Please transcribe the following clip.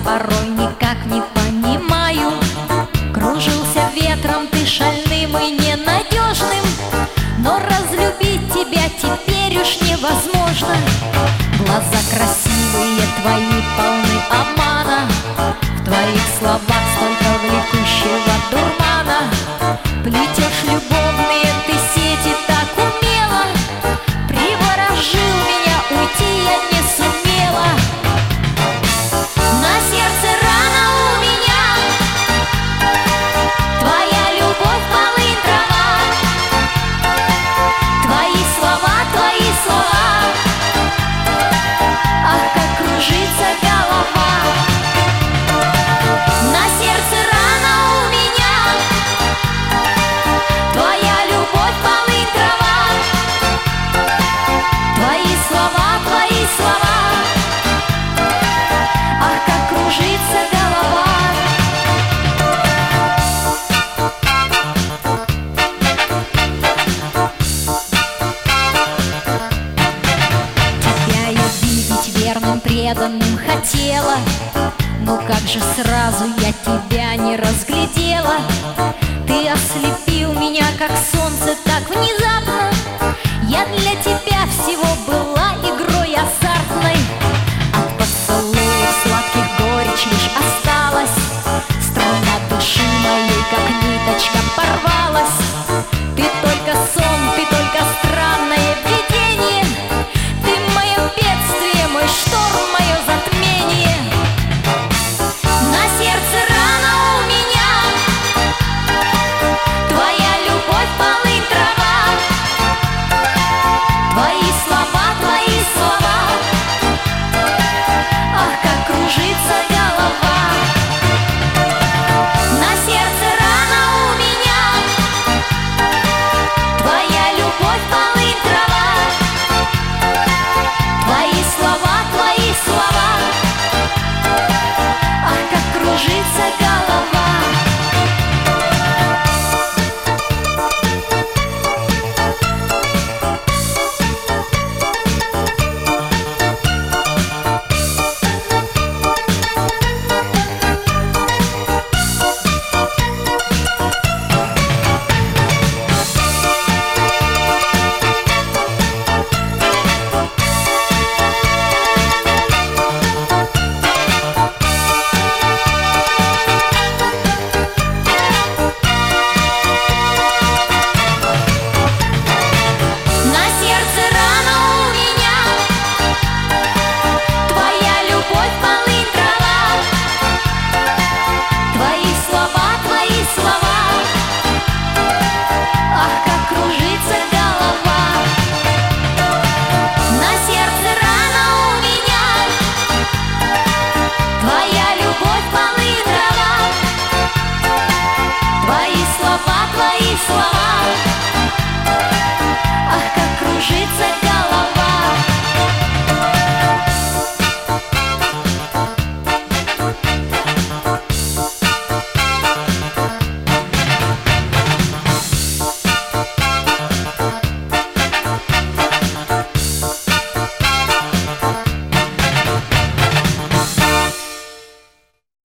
порой никак не понимаю. Кружился ветром ты шальным и ненадежным, но разлюбить тебя теперь уж невозможно. Глаза красивые твои полны обмана, в твоих словах столько влекущего дурмана. Плетешь любовные ты сети так умело, приворожил меня, уйти я не сумела. На сердце рана у меня, твоя любовь полынь трава, твои слова, ах, как кружится голова. На сердце рана у меня, твоя любовь полынь трава, твои слова, ах, как кружится голова. Тебя я видеть верным, преданным хотела, но как же сразу я тебя не разглядела. Ты ослепил меня, как солнце, так внезапно.